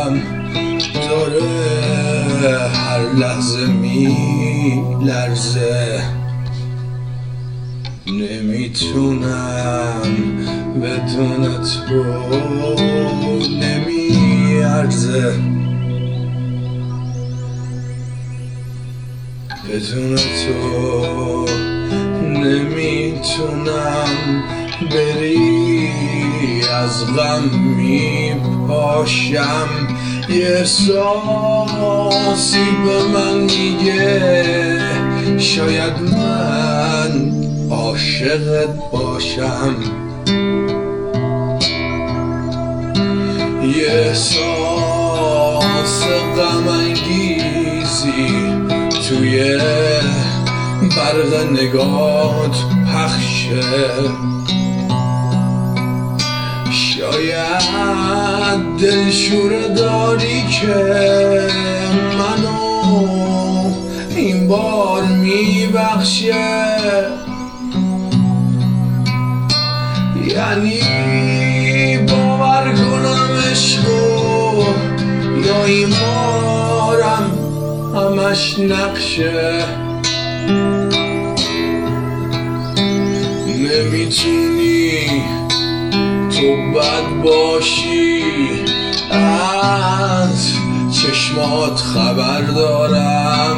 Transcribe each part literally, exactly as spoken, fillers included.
دلم داره هر لحظه می لرزه، نمیتونم بدون تو نمیارزه، بدون تو نمیتونم، بری از غم میپاشم. یه احساسی به من میگه شاید من عاشقت باشم، یه احساس غم انگیزی توی برق نگات پخشه، شاید دلشوره داری که منو این بار میبخشه، یعنی باور کنم عشقو یا این بارم همش نقشه. نمیتونی تو بد باشی، از چشمات خبر دارم،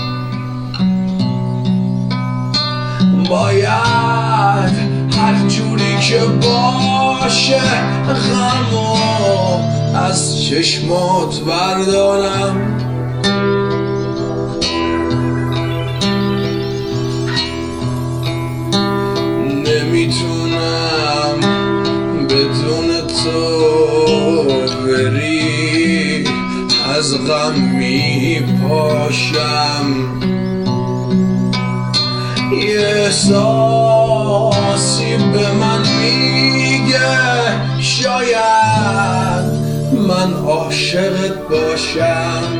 باید هر جوری که باشه غمو از چشمات بردارم. نمیتونم بدون تو بری از غم میپاشم، یه احساسی به من میگه شاید من عاشقت باشم.